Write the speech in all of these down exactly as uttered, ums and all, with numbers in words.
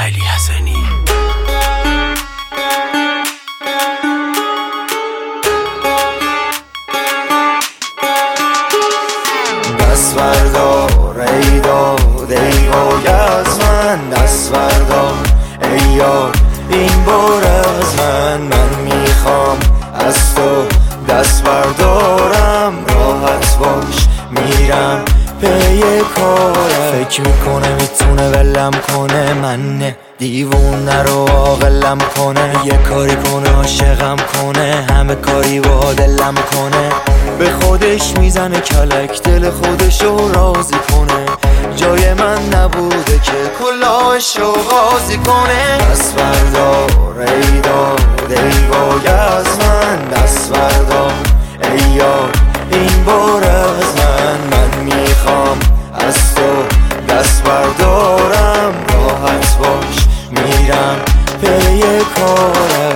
علی حسنی. دست بردار ای داد ای وای از من، دست بردار ای یار این بار از من. من میخوام از تو دست بردارم، راحت باش میرم پی کارم. فکر میکنه میتونه ولم کنه، من نه دیوونه رو عاقلم کنه. یه کاری کنه عاشقم کنه، همه کاری با دلم کنه. به خودش میزنه کلک، دل خودشو راضی کنه. جای من نبوده که کلاهشو غازی کنه. دست بردار ای داد ای وای از من، دست بردار ای یار این بار از من. من میخوام از تو دست بردارم، راحت باش میرم پی کارم.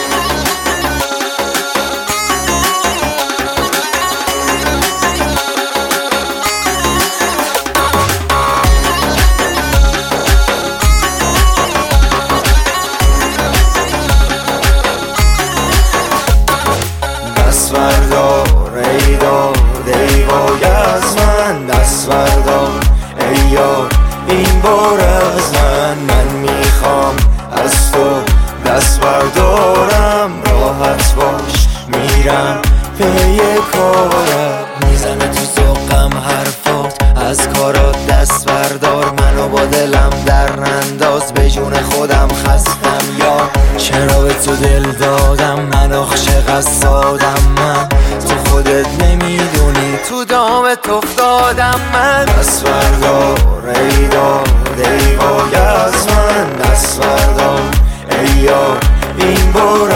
دست بردار ای داد ای وای از من، دست بردار ای یار این بار از من. من میخوام از تو دست بردارم، راحت باش میرم پی کارم. میزنه تو ذوقم حرفات، از کارات دست بردار. منو با دلم در ننداز، به جون خودم خستم یا چرا به تو دل دادم. من عاشق سادم، من تو خودت نمیدونی تو دامت افتادم من. دست بردار ای داد ای وای از من، دست بردار ای یار این بار